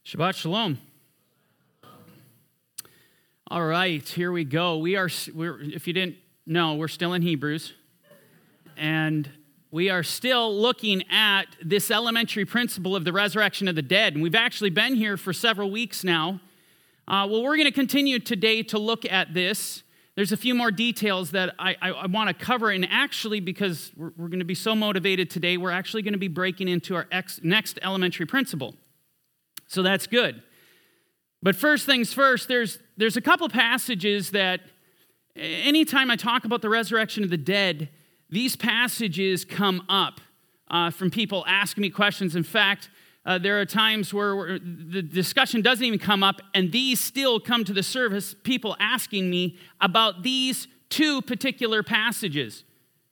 Shabbat Shalom. All right, here we go. If you didn't know, we're still in Hebrews. And we are still looking at this elementary principle of the resurrection of the dead. And we've actually been here for several weeks now. We're going to continue today to look at this. There's a few more details that I want to cover. And actually, because we're going to be so motivated today, we're actually going to be breaking into our next elementary principle. So that's good. But first things first, there's a couple passages that anytime I talk about the resurrection of the dead, these passages come up from people asking me questions. In fact, there are times where the discussion doesn't even come up, and these still come to the surface, people asking me about these two particular passages.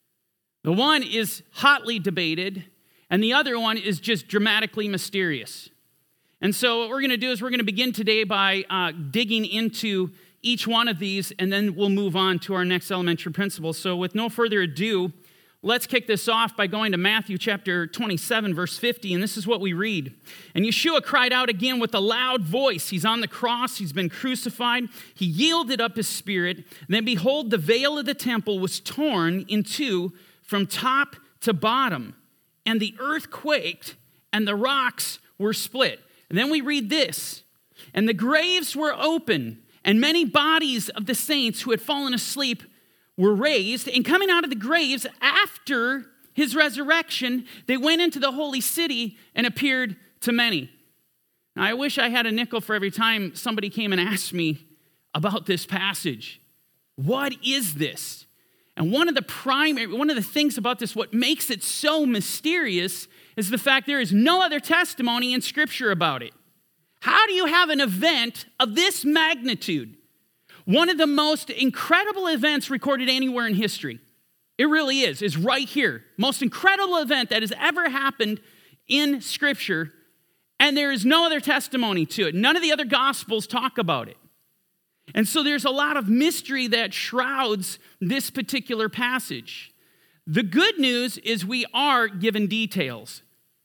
The one is hotly debated, and the other one is just dramatically mysterious. And so what we're going to do is we're going to begin today by digging into each one of these, and then we'll move on to our next elementary principle. So with no further ado, let's kick this off by going to Matthew chapter 27, verse 50, and this is what we read. And Yeshua cried out again with a loud voice. He's on the cross. He's been crucified. He yielded up his spirit. And then behold, the veil of the temple was torn in two from top to bottom, and the earth quaked, and the rocks were split. And then we read this, and the graves were open, and many bodies of the saints who had fallen asleep were raised. And coming out of the graves after his resurrection, they went into the holy city and appeared to many. Now, I wish I had a nickel for every time somebody came and asked me about this passage. What is this? And one of the things about this, what makes it so mysterious, is the fact there is no other testimony in Scripture about it. How do you have an event of this magnitude? One of the most incredible events recorded anywhere in history. It really is right here. Most incredible event that has ever happened in Scripture, and there is no other testimony to it. None of the other Gospels talk about it. And so there's a lot of mystery that shrouds this particular passage. The good news is we are given details,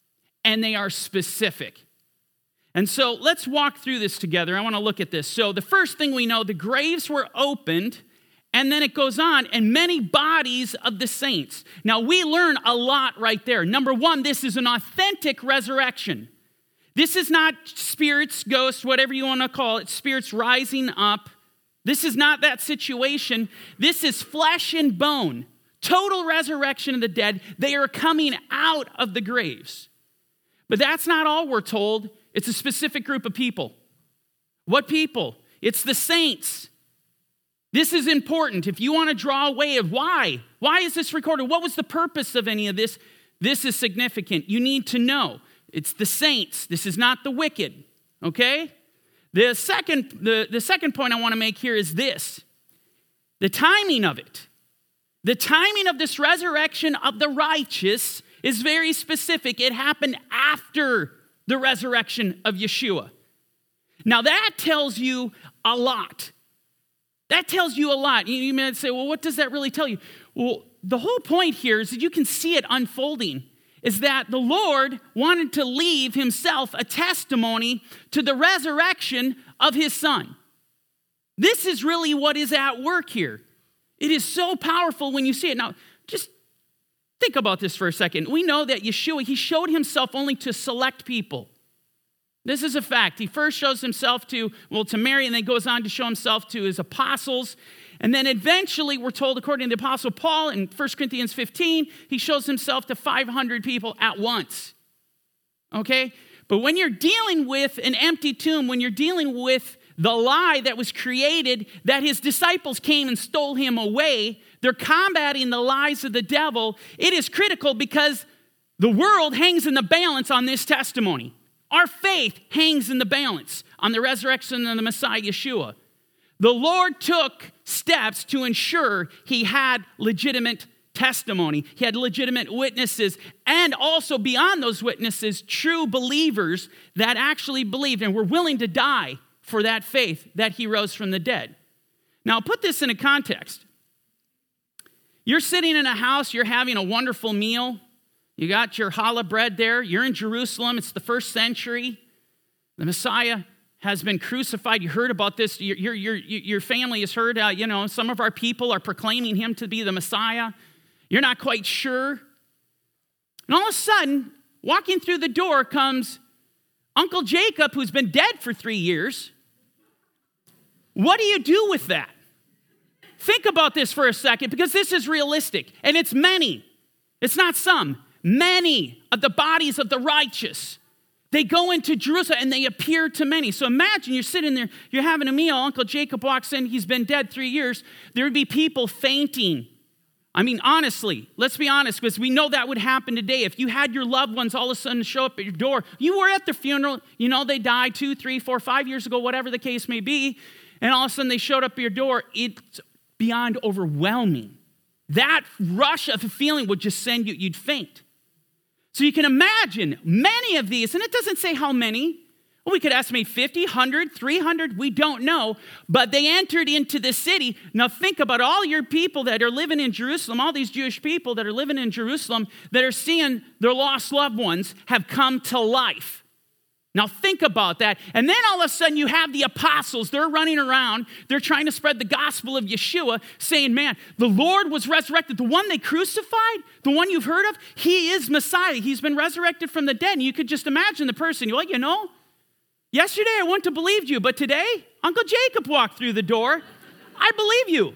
and they are specific. And so let's walk through this together. I want to look at this. So the first thing we know, the graves were opened, and then it goes on, and many bodies of the saints. Now we learn a lot right there. Number one, this is an authentic resurrection. This is not spirits, ghosts, whatever you want to call it, spirits rising up. This is not that situation. This is flesh and bone. Total resurrection of the dead. They are coming out of the graves. But that's not all we're told. It's a specific group of people. What people? It's the saints. This is important. If you want to draw away of why is this recorded? What was the purpose of any of this? This is significant. You need to know. It's the saints. This is not the wicked. Okay? The second point I want to make here is this. The timing of it. The timing of this resurrection of the righteous is very specific. It happened after the resurrection of Yeshua. Now that tells you a lot. That tells you a lot. You might say, well, what does that really tell you? Well, the whole point here is that you can see it unfolding, is that the Lord wanted to leave himself a testimony to the resurrection of his Son. This is really what is at work here. It is so powerful when you see it. Now, just think about this for a second. We know that Yeshua, he showed himself only to select people. This is a fact. He first shows himself to Mary, and then goes on to show himself to his apostles. And then eventually, we're told, according to the Apostle Paul in 1 Corinthians 15, he shows himself to 500 people at once. Okay? But when you're dealing with an empty tomb, when you're dealing with the lie that was created, that his disciples came and stole him away, they're combating the lies of the devil. It is critical because the world hangs in the balance on this testimony. Our faith hangs in the balance on the resurrection of the Messiah, Yeshua. The Lord took steps to ensure he had legitimate testimony. He had legitimate witnesses, and also beyond those witnesses, true believers that actually believed and were willing to die for that faith that he rose from the dead. Now, put this in a context. You're sitting in a house, you're having a wonderful meal. You got your challah bread there. You're in Jerusalem. It's the first century. The Messiah has been crucified. You heard about this. Your family has heard, some of our people are proclaiming him to be the Messiah. You're not quite sure. And all of a sudden, walking through the door comes Uncle Jacob, who's been dead for 3 years. What do you do with that? Think about this for a second, because this is realistic, and it's many. It's not some. Many of the bodies of the righteous, they go into Jerusalem and they appear to many. So imagine you're sitting there, you're having a meal, Uncle Jacob walks in, he's been dead 3 years. There would be people fainting. I mean, honestly, let's be honest, because we know that would happen today. If you had your loved ones all of a sudden show up at your door, you were at the funeral, they died 2, 3, 4, 5 years ago, whatever the case may be, and all of a sudden they showed up at your door, it's beyond overwhelming. That rush of a feeling would just send you, you'd faint. So you can imagine many of these, and it doesn't say how many. Well, we could estimate 50, 100, 300, we don't know. But they entered into the city. Now think about all your people that are living in Jerusalem, all these Jewish people that are living in Jerusalem that are seeing their lost loved ones have come to life. Now think about that. And then all of a sudden you have the apostles. They're running around. They're trying to spread the gospel of Yeshua, saying, man, the Lord was resurrected. The one they crucified, the one you've heard of, he is Messiah. He's been resurrected from the dead. And you could just imagine the person. You're like, yesterday I wouldn't have believed you, but today Uncle Jacob walked through the door. I believe you.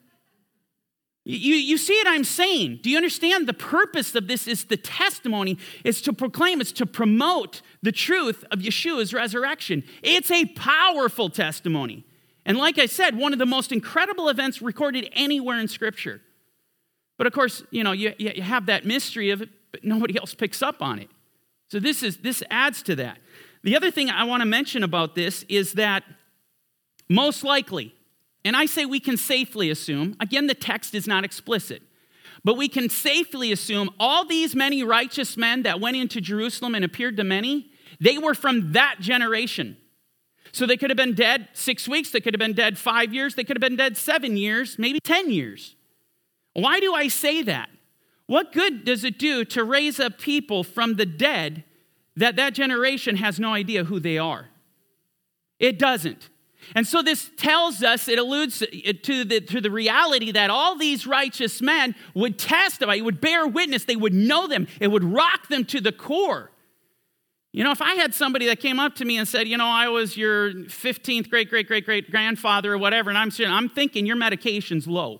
You see what I'm saying? Do you understand? The purpose of this is the testimony. It's to proclaim, it's to promote the truth of Yeshua's resurrection. It's a powerful testimony. And like I said, one of the most incredible events recorded anywhere in Scripture. But of course, you have that mystery of it, but nobody else picks up on it. So this adds to that. The other thing I want to mention about this is that most likely, and I say we can safely assume, again, the text is not explicit, but we can safely assume all these many righteous men that went into Jerusalem and appeared to many, they were from that generation. So they could have been dead 6 weeks, they could have been dead 5 years, they could have been dead 7 years, maybe 10 years. Why do I say that? What good does it do to raise up people from the dead that generation has no idea who they are? It doesn't. And so this tells us, it alludes to the reality that all these righteous men would testify, would bear witness, they would know them, it would rock them to the core. If I had somebody that came up to me and said, I was your 15th great-great-great-great-grandfather or whatever, and I'm thinking your medication's low.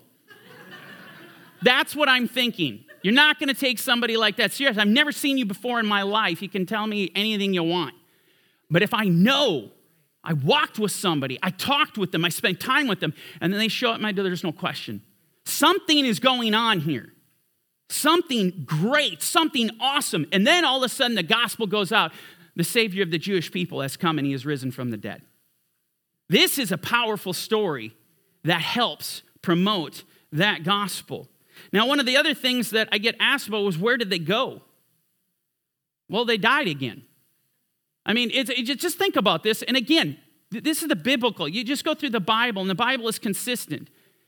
That's what I'm thinking. You're not going to take somebody like that serious. I've never seen you before in my life. You can tell me anything you want. But if I know, I walked with somebody, I talked with them, I spent time with them, and then they show up at my door, there's no question. Something is going on here. Something great, something awesome. And then all of a sudden the gospel goes out. The Savior of the Jewish people has come and he has risen from the dead. This is a powerful story that helps promote that gospel. Now, one of the other things that I get asked about was, where did they go? Well, they died again. I mean, just think about this. And again, this is the biblical. You just go through the Bible, and the Bible is consistent.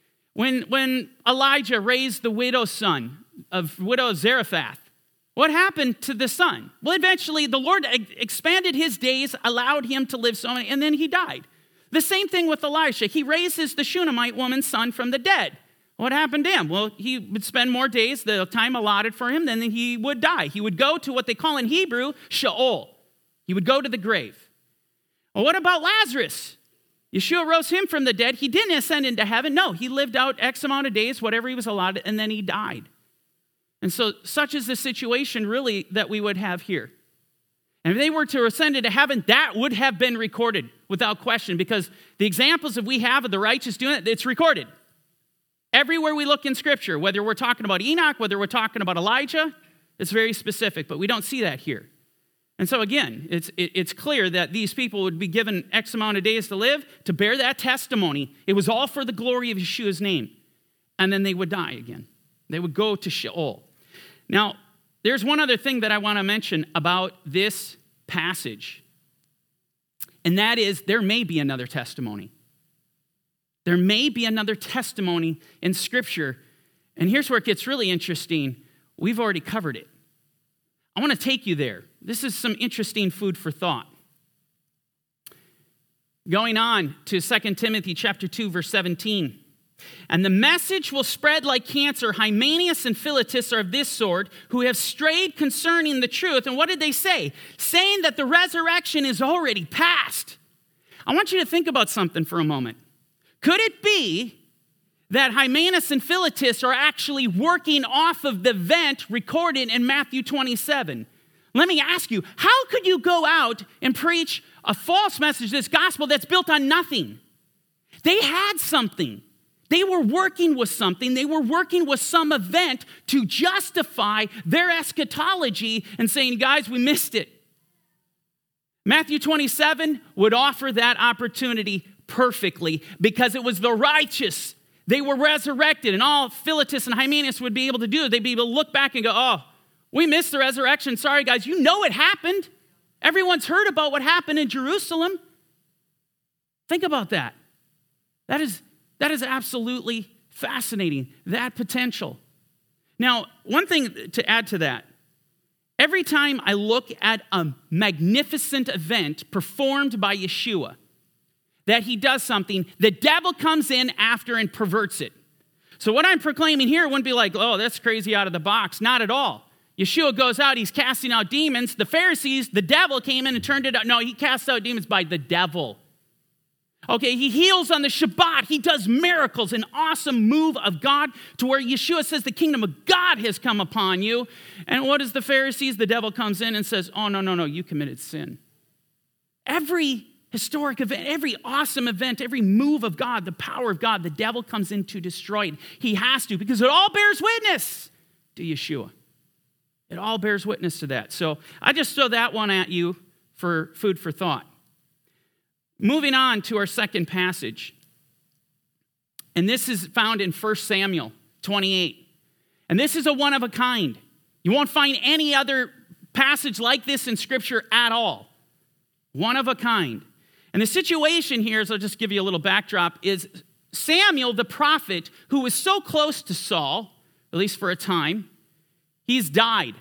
When Elijah raised the widow's son of widow Zarephath, what happened to the son? Well, eventually the Lord expanded his days, allowed him to live so many, and then he died. The same thing with Elisha. He raises the Shunammite woman's son from the dead. What happened to him? Well, he would spend more days, the time allotted for him, then he would die. He would go to what they call in Hebrew, Sheol. He would go to the grave. Well, what about Lazarus? Yeshua rose him from the dead. He didn't ascend into heaven. No, he lived out X amount of days, whatever he was allotted, and then he died. And so such is the situation really that we would have here. And if they were to ascend into heaven, that would have been recorded without question, because the examples that we have of the righteous doing it, it's recorded. Everywhere we look in Scripture, whether we're talking about Enoch, whether we're talking about Elijah, it's very specific, but we don't see that here. And so again, it's clear that these people would be given X amount of days to live, to bear that testimony. It was all for the glory of Yeshua's name. And then they would die again. They would go to Sheol. Now, there's one other thing that I want to mention about this passage. And that is, there may be another testimony. There may be another testimony in Scripture. And here's where it gets really interesting. We've already covered it. I want to take you there. This is some interesting food for thought. Going on to 2 Timothy chapter 2, verse 17. And the message will spread like cancer. Hymenaeus and Philetus are of this sort, who have strayed concerning the truth. And what did they say? Saying that the resurrection is already past. I want you to think about something for a moment. Could it be that Hymenaeus and Philetus are actually working off of the event recorded in Matthew 27? Let me ask you, how could you go out and preach a false message, this gospel that's built on nothing? They had something. They were working with something. They were working with some event to justify their eschatology and saying, guys, we missed it. Matthew 27 would offer that opportunity perfectly because it was the righteous. They were resurrected, and all Philetus and Hymenaeus would be able to do, they'd be able to look back and go, oh, we missed the resurrection. Sorry, guys. You know it happened. Everyone's heard about what happened in Jerusalem. Think about that. That is absolutely fascinating, that potential. Now, one thing to add to that, every time I look at a magnificent event performed by Yeshua, that he does something, the devil comes in after and perverts it. So what I'm proclaiming here wouldn't be like, oh, that's crazy out of the box. Not at all. Yeshua goes out, he's casting out demons. The Pharisees, the devil came in and turned it out. No, he casts out demons by the devil. Okay, he heals on the Shabbat. He does miracles, an awesome move of God to where Yeshua says the kingdom of God has come upon you. And what does the Pharisees? The devil comes in and says, oh, no, you committed sin. Every historic event, every awesome event, every move of God, the power of God, the devil comes in to destroy it. He has to, because it all bears witness to Yeshua. It all bears witness to that. So I just throw that one at you for food for thought. Moving on to our second passage. And this is found in 1 Samuel 28. And this is a one of a kind. You won't find any other passage like this in Scripture at all. One of a kind. And the situation here, so I'll just give you a little backdrop, is Samuel, the prophet, who was so close to Saul, at least for a time, he's died.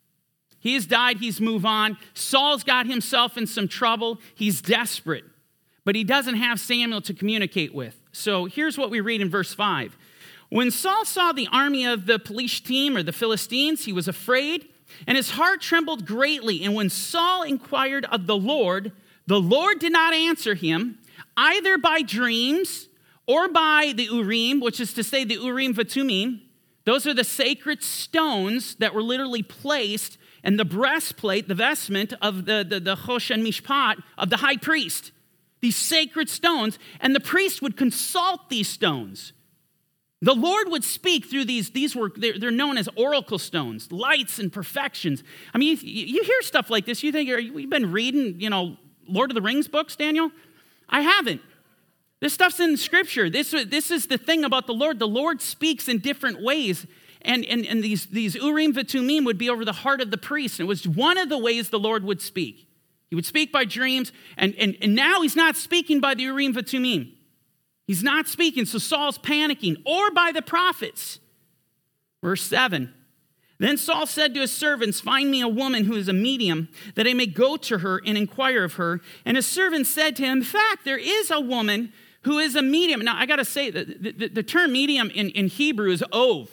He's died, he's moved on. Saul's got himself in some trouble. He's desperate. But he doesn't have Samuel to communicate with. So here's what we read in verse 5. When Saul saw the army of the Pelishtim, or the Philistines, he was afraid, and his heart trembled greatly. And when Saul inquired of the Lord did not answer him, either by dreams or by the Urim, which is to say the Urim Vatumim. Those are the sacred stones that were literally placed in the breastplate, the vestment of the Choshen Mishpat of the high priest. These sacred stones, and the priest would consult these stones. The Lord would speak through these they're known as oracle stones, lights and perfections. I mean, you hear stuff like this, you think, you've been reading, Lord of the Rings books, Daniel? I haven't. This stuff's in Scripture. This is the thing about the Lord. The Lord speaks in different ways, and these Urim Vatumim would be over the heart of the priest, and it was one of the ways the Lord would speak. He would speak by dreams, and now he's not speaking by the Urim Vatumim. He's not speaking, so Saul's panicking, or by the prophets. Verse 7, then Saul said to his servants, find me a woman who is a medium, that I may go to her and inquire of her. And his servant said to him, in fact, there is a woman who is a medium. Now, I got to say, the term medium in Hebrew is ov,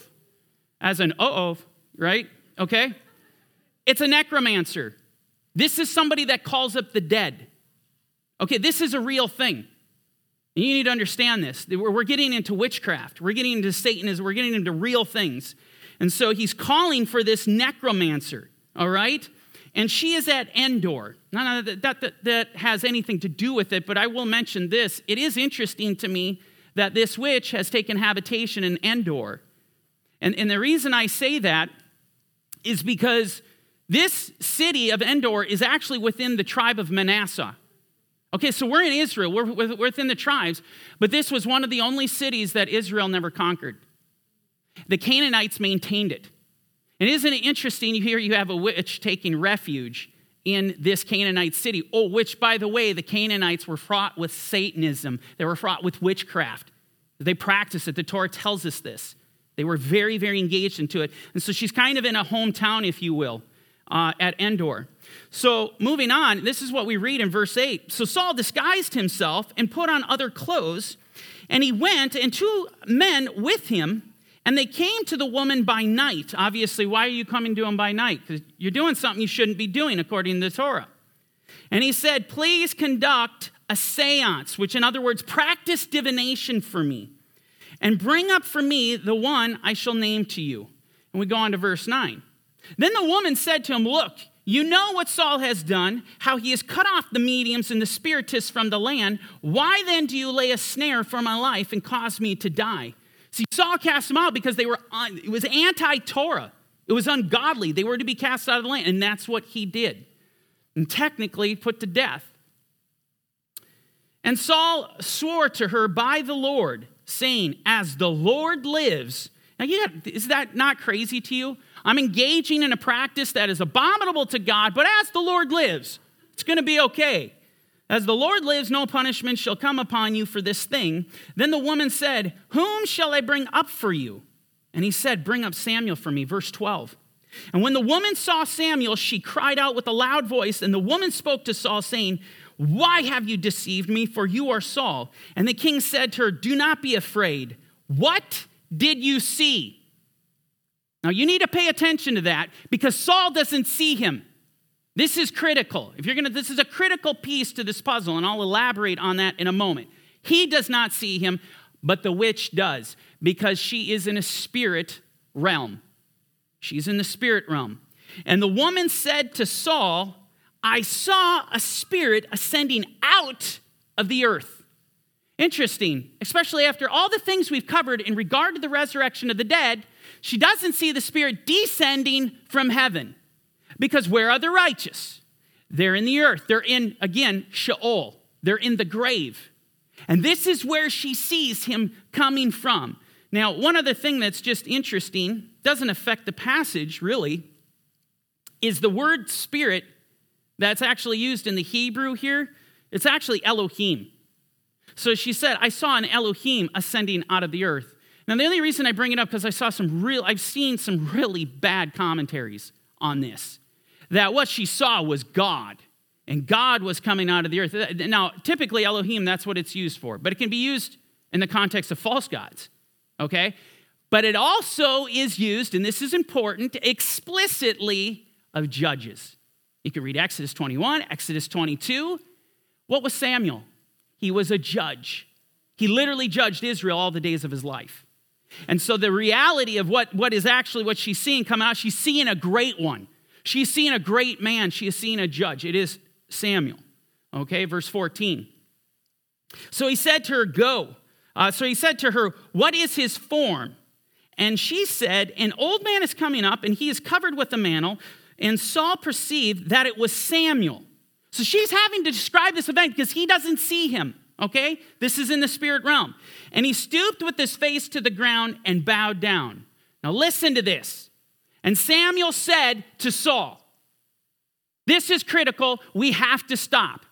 as an ov, right? Okay? It's a necromancer. This is somebody that calls up the dead. Okay, this is a real thing. And you need to understand this. We're getting into witchcraft. We're getting into Satanism. We're getting into real things. And so he's calling for this necromancer, all right? And she is at Endor. None of that has anything to do with it, but I will mention this. It is interesting to me that this witch has taken habitation in Endor. And the reason I say that is because this city of Endor is actually within the tribe of Manasseh. Okay, so we're in Israel. We're within the tribes. But this was one of the only cities that Israel never conquered. The Canaanites maintained it. And isn't it interesting, you have a witch taking refuge in this Canaanite city. Oh, which, by the way, the Canaanites were fraught with Satanism. They were fraught with witchcraft. They practiced it. The Torah tells us this. They were very, very engaged into it. And so she's kind of in a hometown, if you will. at Endor. So moving on, this is what we read in verse 8. So Saul disguised himself and put on other clothes, and he went, and 2 men with him, and they came to the woman by night. Obviously, why are you coming to him by night? Because you're doing something you shouldn't be doing according to the Torah. And he said, please conduct a seance, which in other words, practice divination for me, and bring up for me the one I shall name to you. And we go on to verse 9. Then the woman said to him, look, you know what Saul has done, how he has cut off the mediums and the spiritists from the land. Why then do you lay a snare for my life and cause me to die? See, Saul cast them out because it was anti-Torah. It was ungodly. They were to be cast out of the land, and that's what he did. And technically put to death. And Saul swore to her by the Lord, saying, as the Lord lives. Now, is that not crazy to you? I'm engaging in a practice that is abominable to God, but as the Lord lives, it's going to be okay. As the Lord lives, no punishment shall come upon you for this thing. Then the woman said, whom shall I bring up for you? And he said, bring up Samuel for me. Verse 12. And when the woman saw Samuel, she cried out with a loud voice, and the woman spoke to Saul, saying, why have you deceived me? For you are Saul. And the king said to her, do not be afraid. What did you see? Now, you need to pay attention to that because Saul doesn't see him. This is critical. This is a critical piece to this puzzle, and I'll elaborate on that in a moment. He does not see him, but the witch does because she is in a spirit realm. She's in the spirit realm. And the woman said to Saul, I saw a spirit ascending out of the earth. Interesting, especially after all the things we've covered in regard to the resurrection of the dead, she doesn't see the spirit descending from heaven. Because where are the righteous? They're in the earth. They're in, again, Sheol. They're in the grave. And this is where she sees him coming from. Now, one other thing that's just interesting, doesn't affect the passage really, is the word spirit that's actually used in the Hebrew here. It's actually Elohim. So she said, I saw an Elohim ascending out of the earth. Now, the only reason I bring it up because I've seen some really bad commentaries on this. That what she saw was God, and God was coming out of the earth. Now, typically Elohim, that's what it's used for, but it can be used in the context of false gods, okay? But it also is used, and this is important, explicitly of judges. You can read Exodus 21, Exodus 22. What was Samuel? He was a judge. He literally judged Israel all the days of his life. And so the reality of what she's seeing come out, she's seeing a great one. She's seeing a great man. She is seeing a judge. It is Samuel. Okay, verse 14. So he said to her, go. He said to her, what is his form? And she said, an old man is coming up, and he is covered with a mantle. And Saul perceived that it was Samuel. So she's having to describe this event because he doesn't see him. Okay? This is in the spirit realm. And he stooped with his face to the ground and bowed down. Now listen to this. And Samuel said to Saul, this is critical, we have to stop.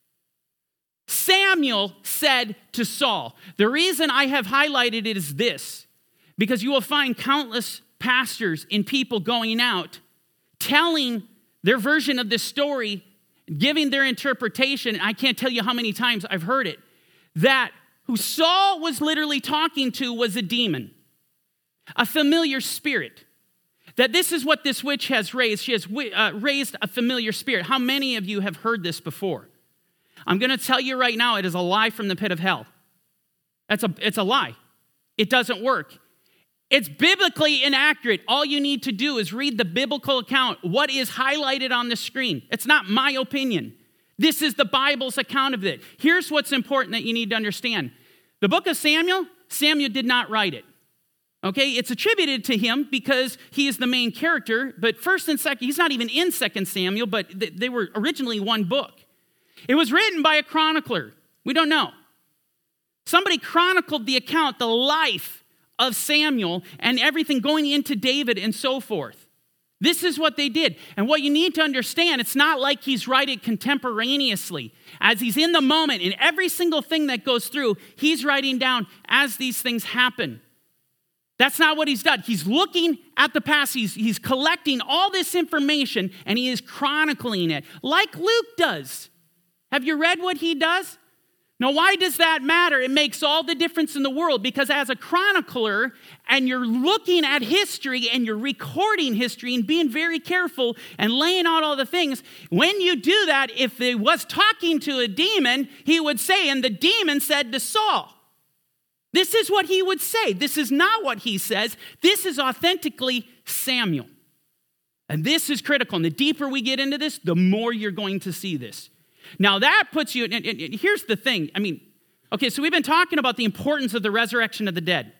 Samuel said to Saul, the reason I have highlighted it is this, because you will find countless pastors and people going out telling their version of this story, giving their interpretation. I can't tell you how many times I've heard it, that who Saul was literally talking to was a demon, a familiar spirit. That this is what this witch has raised. She has raised a familiar spirit. How many of you have heard this before? I'm going to tell you right now, it is a lie from the pit of hell. It's a lie. It doesn't work. It's biblically inaccurate. All you need to do is read the biblical account, what is highlighted on the screen. It's not my opinion. This is the Bible's account of it. Here's what's important that you need to understand. The book of Samuel did not write it. Okay, it's attributed to him because he is the main character, but first and second, he's not even in 2 Samuel, but they were originally one book. It was written by a chronicler. We don't know. Somebody chronicled the account, the life of Samuel and everything going into David and so forth. This is what they did. And what you need to understand, it's not like he's writing contemporaneously. As he's in the moment, in every single thing that goes through, he's writing down as these things happen. That's not what he's done. He's looking at the past. He's collecting all this information, and he is chronicling it like Luke does. Have you read what he does? Now, why does that matter? It makes all the difference in the world, because as a chronicler, and you're looking at history and you're recording history and being very careful and laying out all the things, when you do that, if he was talking to a demon, he would say, and the demon said to Saul. This is what he would say. This is not what he says. This is authentically Samuel. And this is critical. And the deeper we get into this, the more you're going to see this. Now that puts you, and here's the thing. I mean, okay, so we've been talking about the importance of the resurrection of the dead.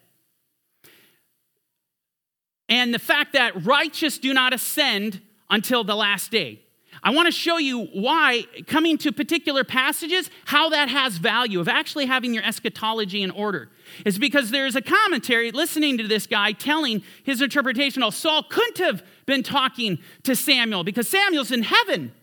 And the fact that righteous do not ascend until the last day. I want to show you why, coming to particular passages, how that has value of actually having your eschatology in order. It's because there's a commentary listening to this guy telling his interpretation. Oh, Saul couldn't have been talking to Samuel because Samuel's in heaven.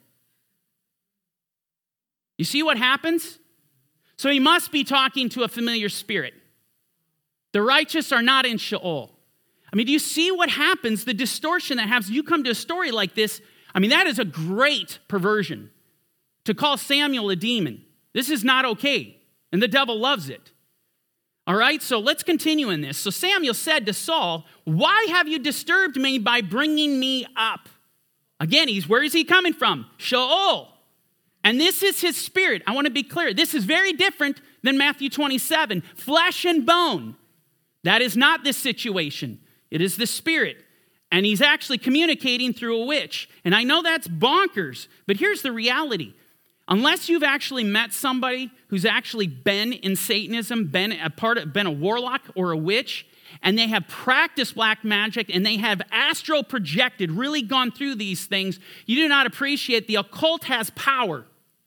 You see what happens? So he must be talking to a familiar spirit. The righteous are not in Sheol. I mean, do you see what happens? The distortion that happens. You come to a story like this. I mean, that is a great perversion. To call Samuel a demon. This is not okay. And the devil loves it. All right, so let's continue in this. So Samuel said to Saul, why have you disturbed me by bringing me up? Again, where is he coming from? Sheol. And this is his spirit. I want to be clear. This is very different than Matthew 27. Flesh and bone. That is not this situation. It is the spirit. And he's actually communicating through a witch. And I know that's bonkers, but here's the reality. Unless you've actually met somebody who's actually been in Satanism, been a warlock or a witch, and they have practiced black magic, and they have astral projected, really gone through these things, you do not appreciate the occult has power.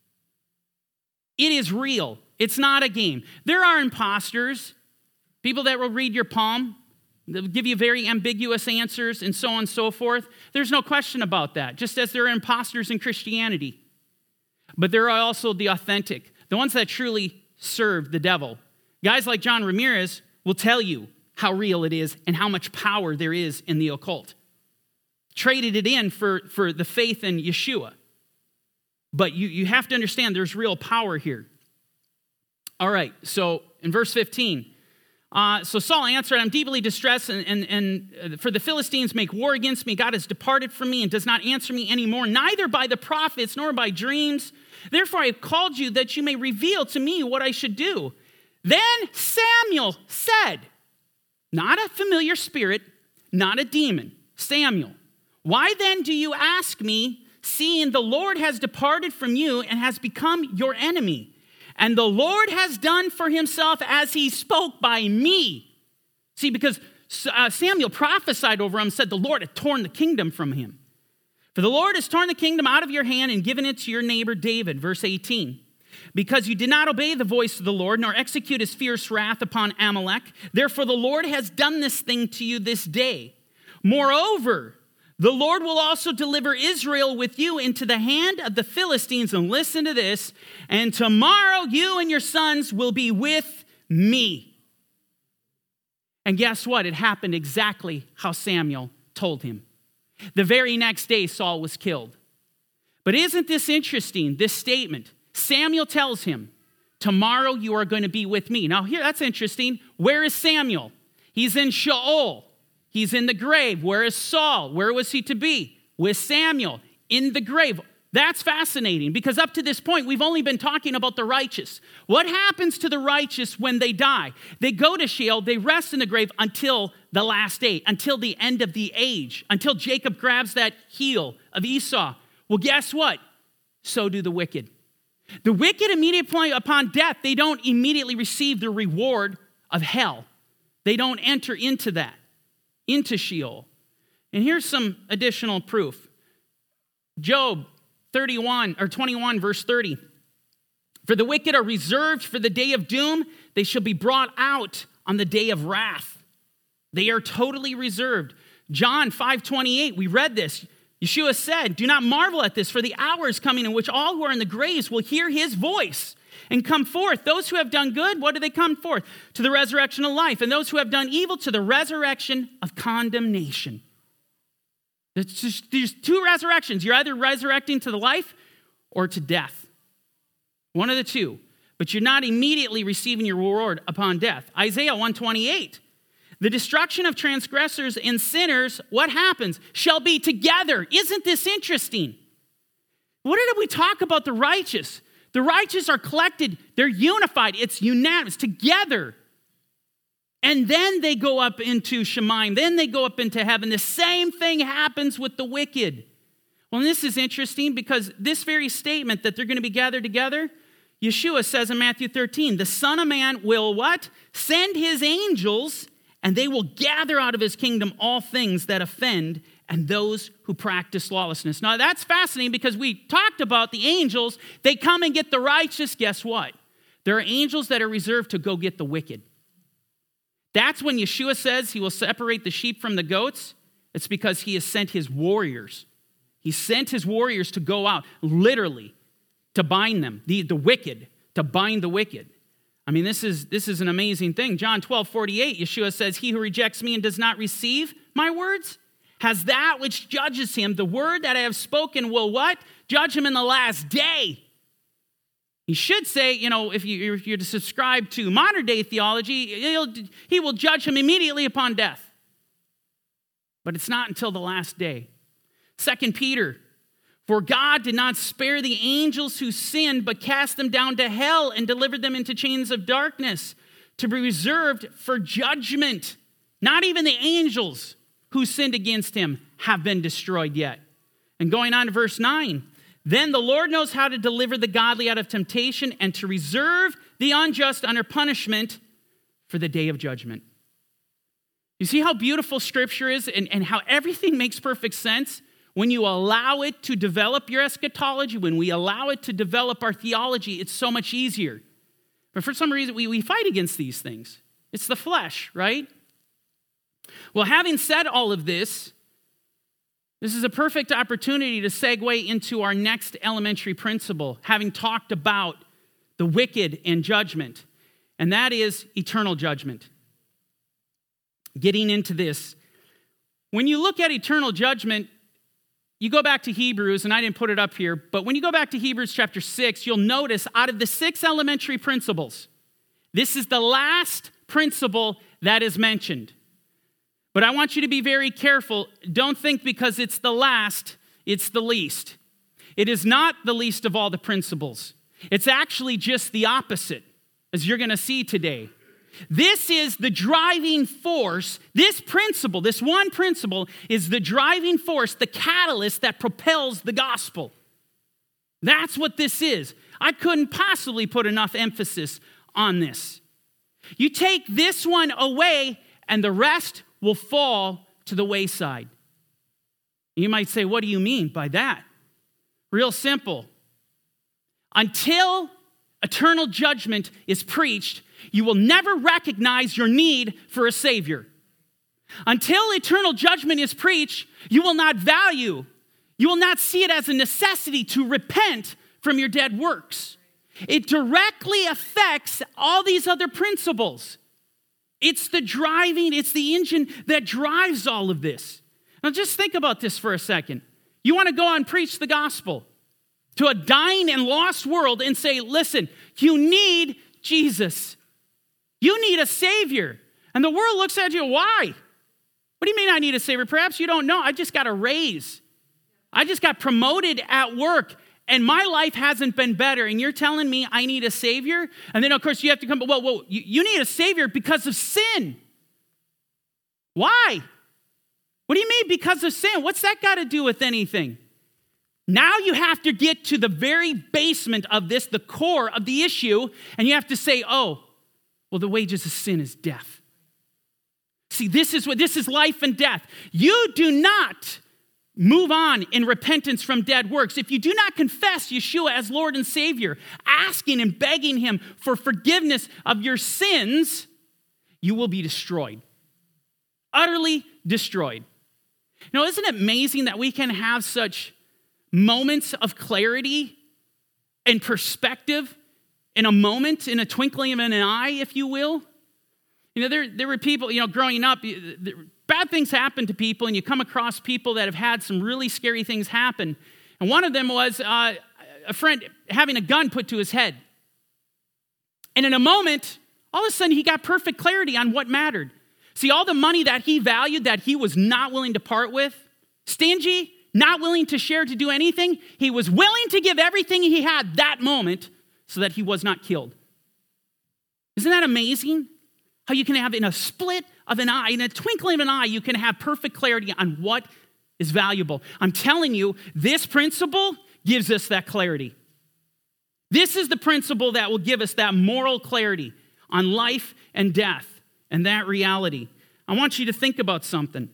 It is real. It's not a game. There are imposters, people that will read your palm. They'll give you very ambiguous answers and so on and so forth. There's no question about that, just as there are imposters in Christianity. But there are also the authentic, the ones that truly serve the devil. Guys like John Ramirez will tell you how real it is and how much power there is in the occult. Traded it in for the faith in Yeshua. But you have to understand there's real power here. All right, so in verse 15, so Saul answered, I'm deeply distressed, and for the Philistines make war against me. God has departed from me and does not answer me anymore, neither by the prophets nor by dreams. Therefore I have called you that you may reveal to me what I should do. Then Samuel said, not a familiar spirit, not a demon, Samuel, why then do you ask me, seeing the Lord has departed from you and has become your enemy? And the Lord has done for himself as he spoke by me. See, because Samuel prophesied over him, said the Lord had torn the kingdom from him. For the Lord has torn the kingdom out of your hand and given it to your neighbor David. Verse 18. Because you did not obey the voice of the Lord, nor execute his fierce wrath upon Amalek. Therefore the Lord has done this thing to you this day. Moreover, the Lord will also deliver Israel with you into the hand of the Philistines. And listen to this. And tomorrow you and your sons will be with me. And guess what? It happened exactly how Samuel told him. The very next day, Saul was killed. But isn't this interesting, this statement? Samuel tells him, tomorrow you are going to be with me. Now here, that's interesting. Where is Samuel? He's in Sheol. He's in the grave. Where is Saul? Where was he to be? With Samuel, in the grave. That's fascinating because up to this point, we've only been talking about the righteous. What happens to the righteous when they die? They go to Sheol, they rest in the grave until the last day, until the end of the age, until Jacob grabs that heel of Esau. Well, guess what? So do the wicked. The wicked immediately upon death, they don't immediately receive the reward of hell. They don't enter into that. Into Sheol. And here's some additional proof. Job 21 verse 30. For the wicked are reserved for the day of doom. They shall be brought out on the day of wrath. They are totally reserved. John 5:28, we read this. Yeshua said, do not marvel at this, for the hour is coming in which all who are in the graves will hear his voice and come forth. Those who have done good, what do they come forth? To the resurrection of life. And those who have done evil, to the resurrection of condemnation. There's two resurrections. You're either resurrecting to the life or to death. One of the two. But you're not immediately receiving your reward upon death. Isaiah 128. The destruction of transgressors and sinners, what happens? Shall be together. Isn't this interesting? What did we talk about the righteous? The righteous are collected. They're unified. It's unanimous, together. And then they go up into Shemaim. Then they go up into heaven. The same thing happens with the wicked. Well, and this is interesting because this very statement that they're going to be gathered together, Yeshua says in Matthew 13, the Son of Man will what? Send his angels, and they will gather out of his kingdom all things that offend and those who practice lawlessness. Now, that's fascinating because we talked about the angels. They come and get the righteous. Guess what? There are angels that are reserved to go get the wicked. That's when Yeshua says he will separate the sheep from the goats. It's because he has sent his warriors. He sent his warriors to go out, literally, to bind them, the wicked, to bind the wicked. I mean, this is an amazing thing. John 12:48, Yeshua says, he who rejects me and does not receive my words has that which judges him. The word that I have spoken will what? Judge him in the last day. He should say, if you're to subscribe to modern day theology, he will judge him immediately upon death. But it's not until the last day. 2 Peter, for God did not spare the angels who sinned, but cast them down to hell and delivered them into chains of darkness to be reserved for judgment. Not even the angels who sinned against him have been destroyed yet. And going on to verse 9, then the Lord knows how to deliver the godly out of temptation and to reserve the unjust under punishment for the day of judgment. You see how beautiful Scripture is and how everything makes perfect sense? When you allow it to develop your eschatology, when we allow it to develop our theology, it's so much easier. But for some reason, we fight against these things. It's the flesh, right? Well, having said all of this is a perfect opportunity to segue into our next elementary principle, having talked about the wicked and judgment, and that is eternal judgment. Getting into this, when you look at eternal judgment, you go back to Hebrews, and I didn't put it up here, but when you go back to Hebrews chapter 6, you'll notice out of the 6 elementary principles, this is the last principle that is mentioned. But I want you to be very careful. Don't think because it's the last, it's the least. It is not the least of all the principles. It's actually just the opposite, as you're going to see today. This is the driving force. This principle, this one principle, is the driving force, the catalyst that propels the gospel. That's what this is. I couldn't possibly put enough emphasis on this. You take this one away, and the rest will fall to the wayside. You might say, what do you mean by that? Real simple. Until eternal judgment is preached, you will never recognize your need for a Savior. Until eternal judgment is preached, you will not see it as a necessity to repent from your dead works. It directly affects all these other principles. It's the engine that drives all of this. Now just think about this for a second. You want to go out and preach the gospel to a dying and lost world and say, listen, you need Jesus. You need a Savior. And the world looks at you, why? What do you mean I need a Savior? Perhaps you don't know. I just got a raise. I just got promoted at work. And my life hasn't been better, and you're telling me I need a Savior? And then, of course, you have to come, you need a Savior because of sin. Why? What do you mean because of sin? What's that got to do with anything? Now you have to get to the very basement of this, the core of the issue, and you have to say, the wages of sin is death. See, this is life and death. You do not move on in repentance from dead works. If you do not confess Yeshua as Lord and Savior, asking and begging him for forgiveness of your sins, you will be destroyed. Utterly destroyed. Now, isn't it amazing that we can have such moments of clarity and perspective in a moment, in a twinkling of an eye, if you will. There were people, growing up, bad things happen to people, and you come across people that have had some really scary things happen. And one of them was a friend having a gun put to his head. And in a moment, all of a sudden, he got perfect clarity on what mattered. See, all the money that he valued that he was not willing to part with, stingy, not willing to share, to do anything, he was willing to give everything he had that moment so that he was not killed. Isn't that amazing? How you can have, in a split of an eye, in a twinkling of an eye, you can have perfect clarity on what is valuable. I'm telling you, this principle gives us that clarity. This is the principle that will give us that moral clarity on life and death and that reality. I want you to think about something.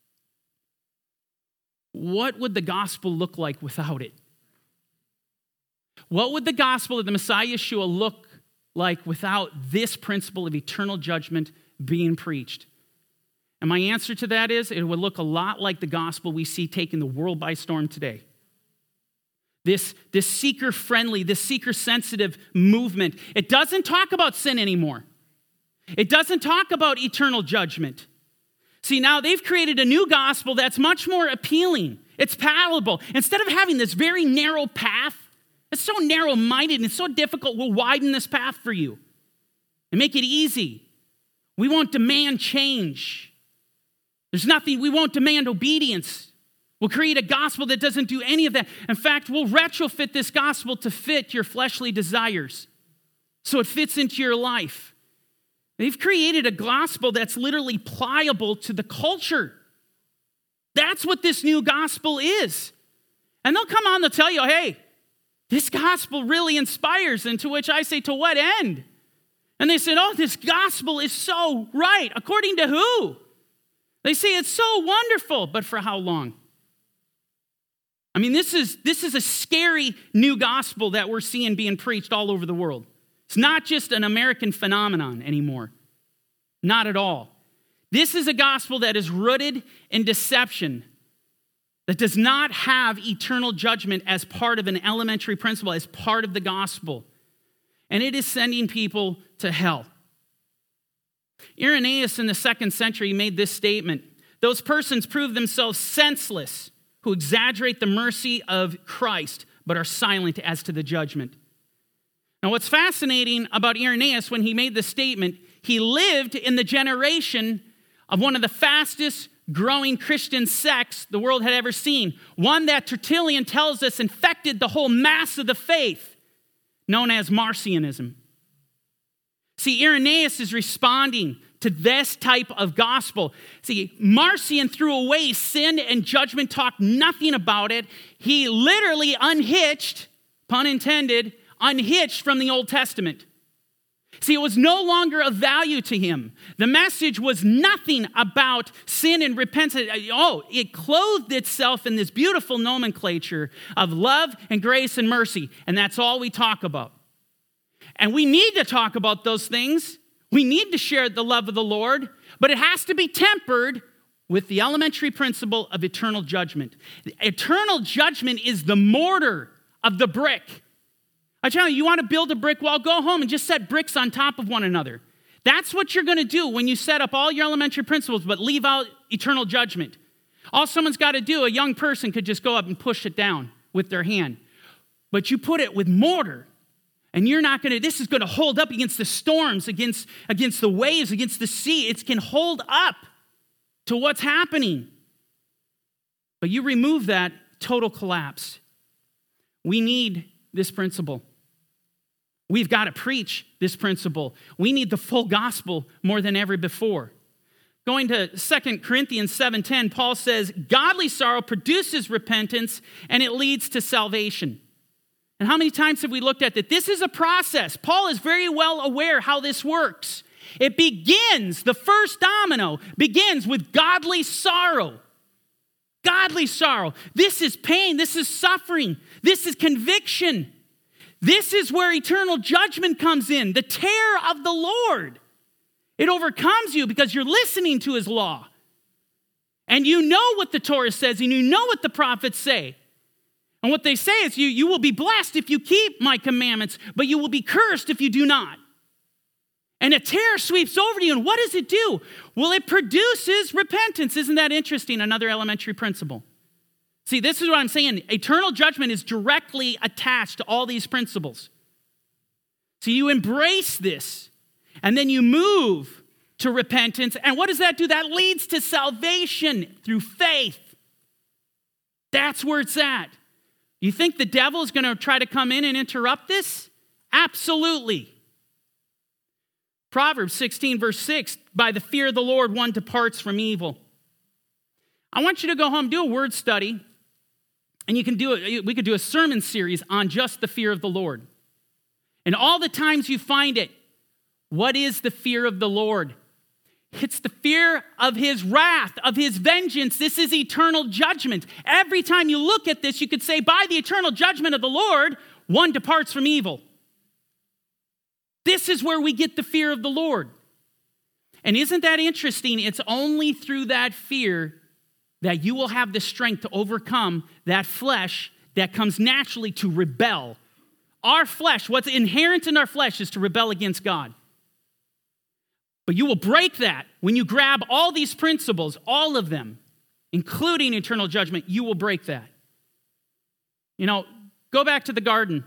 What would the gospel look like without it? What would the gospel of the Messiah Yeshua look like without this principle of eternal judgment being preached? And my answer to that is, it would look a lot like the gospel we see taking the world by storm today. This seeker-friendly, this seeker-sensitive movement. It doesn't talk about sin anymore. It doesn't talk about eternal judgment. See, now they've created a new gospel that's much more appealing. It's palatable. Instead of having this very narrow path, it's so narrow-minded and it's so difficult, we'll widen this path for you and make it easy. We won't demand change. We won't demand obedience. We'll create a gospel that doesn't do any of that. In fact, we'll retrofit this gospel to fit your fleshly desires so it fits into your life. They've created a gospel that's literally pliable to the culture. That's what this new gospel is. And they'll come on to tell you, hey, this gospel really inspires, and to which I say, to what end? And they said, oh, this gospel is so right. According to who? They say it's so wonderful, but for how long? I mean, this is a scary new gospel that we're seeing being preached all over the world. It's not just an American phenomenon anymore. Not at all. This is a gospel that is rooted in deception, that does not have eternal judgment as part of an elementary principle, as part of the gospel. And it is sending people to hell. Irenaeus in the 2nd century made this statement: those persons prove themselves senseless who exaggerate the mercy of Christ but are silent as to the judgment. Now, what's fascinating about Irenaeus, when he made this statement, he lived in the generation of one of the fastest growing Christian sects the world had ever seen, one that Tertullian tells us infected the whole mass of the faith, known as Marcionism. See, Irenaeus is responding to this type of gospel. See, Marcion threw away sin and judgment, talked nothing about it. He literally unhitched, pun intended, unhitched from the Old Testament. See, it was no longer of value to him. The message was nothing about sin and repentance. Oh, it clothed itself in this beautiful nomenclature of love and grace and mercy, and that's all we talk about. And we need to talk about those things. We need to share the love of the Lord, but it has to be tempered with the elementary principle of eternal judgment. Eternal judgment is the mortar of the brick. I tell you want to build a brick wall, go home and just set bricks on top of one another. That's what you're going to do when you set up all your elementary principles, but leave out eternal judgment. All someone's got to do, a young person could just go up and push it down with their hand. But you put it with mortar, and you're not going to, this is going to hold up against the storms, against the waves, against the sea. It can hold up to what's happening. But you remove that, total collapse. We need this principle. We've got to preach this principle. We need the full gospel more than ever before. Going to 2 Corinthians 7:10, Paul says, godly sorrow produces repentance and it leads to salvation. And how many times have we looked at that? This is a process. Paul is very well aware how this works. It begins, the first domino begins with godly sorrow. Godly sorrow. This is pain. This is suffering. This is conviction. This is where eternal judgment comes in, the terror of the Lord. It overcomes you because you're listening to his law. And you know what the Torah says, and you know what the prophets say. And what they say is you will be blessed if you keep my commandments, but you will be cursed if you do not. And a terror sweeps over you, and what does it do? Well, it produces repentance. Isn't that interesting? Another elementary principle. See, this is what I'm saying. Eternal judgment is directly attached to all these principles. So you embrace this, and then you move to repentance. And what does that do? That leads to salvation through faith. That's where it's at. You think the devil is going to try to come in and interrupt this? Absolutely. Proverbs 16, verse 6, by the fear of the Lord, one departs from evil. I want you to go home, do a word study, and we could do a sermon series on just the fear of the Lord. And all the times you find it, what is the fear of the Lord? It's the fear of his wrath, of his vengeance. This is eternal judgment. Every time you look at this, you could say, by the eternal judgment of the Lord, one departs from evil. This is where we get the fear of the Lord. And isn't that interesting? It's only through that fear that you will have the strength to overcome that flesh that comes naturally to rebel. Our flesh, what's inherent in our flesh is to rebel against God. But you will break that when you grab all these principles, all of them, including eternal judgment, you will break that. Go back to the garden.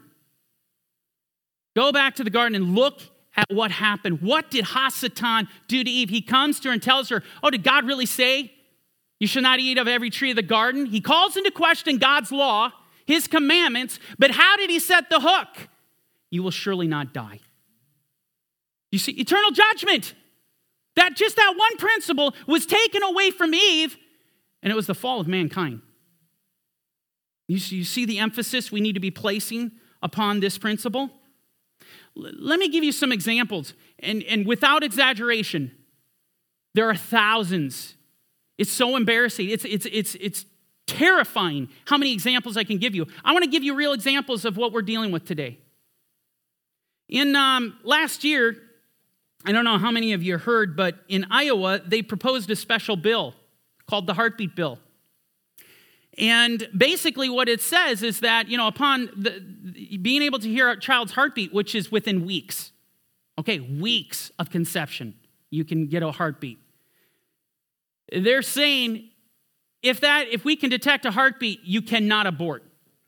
Go back to the garden and look at what happened. What did Hasatan do to Eve? He comes to her and tells her, did God really say you should not eat of every tree of the garden? He calls into question God's law, his commandments, but how did he set the hook? You will surely not die. You see, eternal judgment. That one principle was taken away from Eve, and it was the fall of mankind. You see the emphasis we need to be placing upon this principle? Let me give you some examples, and without exaggeration, there are thousands. It's so embarrassing. It's terrifying how many examples I can give you. I want to give you real examples of what we're dealing with today. In last year, I don't know how many of you heard, but in Iowa, they proposed a special bill called the Heartbeat Bill. And basically what it says is that, upon being able to hear a child's heartbeat, which is within weeks, weeks of conception, you can get a heartbeat. They're saying if we can detect a heartbeat, you cannot abort.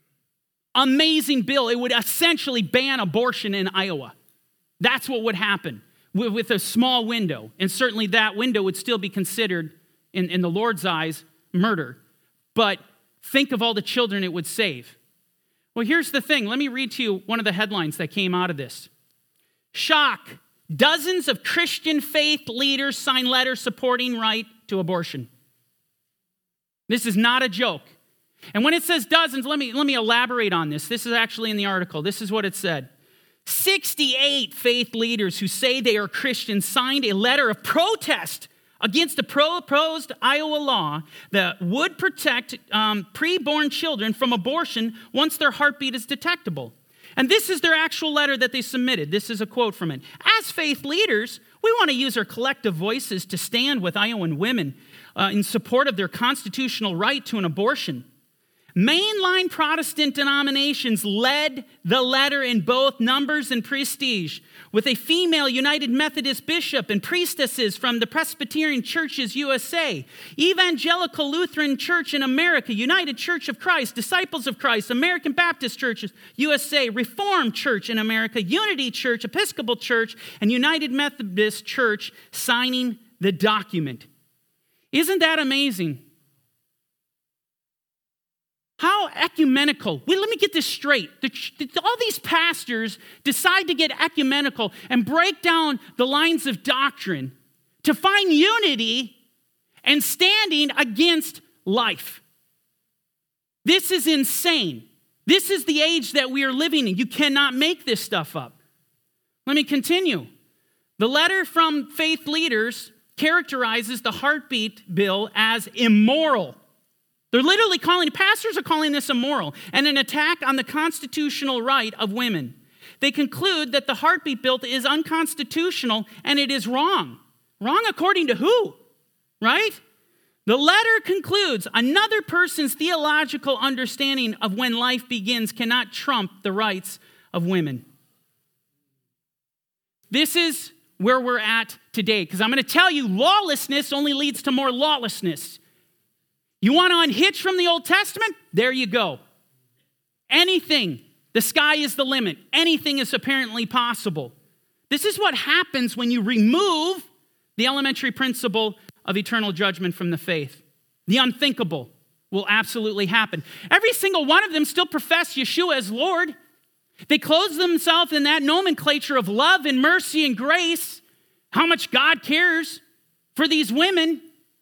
Amazing bill. It would essentially ban abortion in Iowa. That's what would happen. With a small window, and certainly that window would still be considered, in the Lord's eyes, murder. But think of all the children it would save. Well, here's the thing. Let me read to you one of the headlines that came out of this. Shock. Dozens of Christian faith leaders sign letters supporting right to abortion. This is not a joke. And when it says dozens, let me elaborate on this. This is actually in the article. This is what it said. 68 faith leaders who say they are Christians signed a letter of protest against the proposed Iowa law that would protect preborn children from abortion once their heartbeat is detectable. And this is their actual letter that they submitted. This is a quote from it. As faith leaders, we want to use our collective voices to stand with Iowan women in support of their constitutional right to an abortion. Mainline Protestant denominations led the letter in both numbers and prestige, with a female United Methodist bishop and priestesses from the Presbyterian Churches USA, Evangelical Lutheran Church in America, United Church of Christ, Disciples of Christ, American Baptist Churches USA, Reformed Church in America, Unity Church, Episcopal Church, and United Methodist Church signing the document. Isn't that amazing? How ecumenical. Let me get this straight. All these pastors decide to get ecumenical and break down the lines of doctrine to find unity and standing against life. This is insane. This is the age that we are living in. You cannot make this stuff up. Let me continue. The letter from faith leaders characterizes the heartbeat bill as immoral. They're literally pastors are calling this immoral and an attack on the constitutional right of women. They conclude that the heartbeat bill is unconstitutional and it is wrong. Wrong according to who? Right? The letter concludes, another person's theological understanding of when life begins cannot trump the rights of women. This is where we're at today, because I'm going to tell you, lawlessness only leads to more lawlessness. You want to unhitch from the Old Testament? There you go. Anything, the sky is the limit. Anything is apparently possible. This is what happens when you remove the elementary principle of eternal judgment from the faith. The unthinkable will absolutely happen. Every single one of them still profess Yeshua as Lord. They clothe themselves in that nomenclature of love and mercy and grace, how much God cares for these women.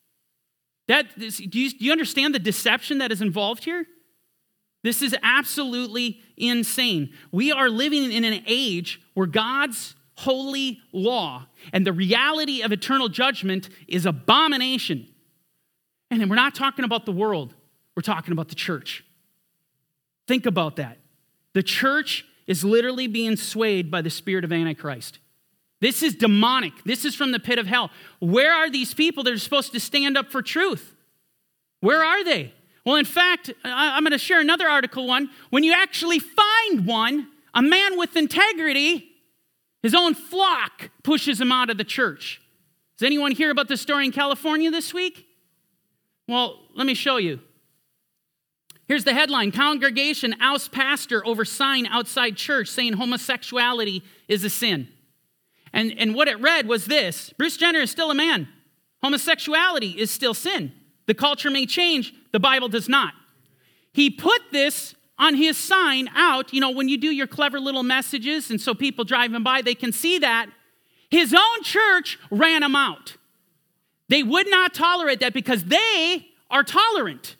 Do you understand the deception that is involved here? This is absolutely insane. We are living in an age where God's holy law and the reality of eternal judgment is abomination. And we're not talking about the world. We're talking about the church. Think about that. The church is literally being swayed by the spirit of Antichrist. This is demonic. This is from the pit of hell. Where are these people that are supposed to stand up for truth? Where are they? Well, in fact, I'm going to share another article one. When you actually find one, a man with integrity, his own flock pushes him out of the church. Does anyone hear about this story in California this week? Well, let me show you. Here's the headline: Congregation ousts pastor over sign outside church saying homosexuality is a sin. And what it read was this: Bruce Jenner is still a man. Homosexuality is still sin. The culture may change, the Bible does not. He put this on his sign out, when you do your clever little messages, and so people driving by, they can see that. His own church ran him out. They would not tolerate that because they are tolerant.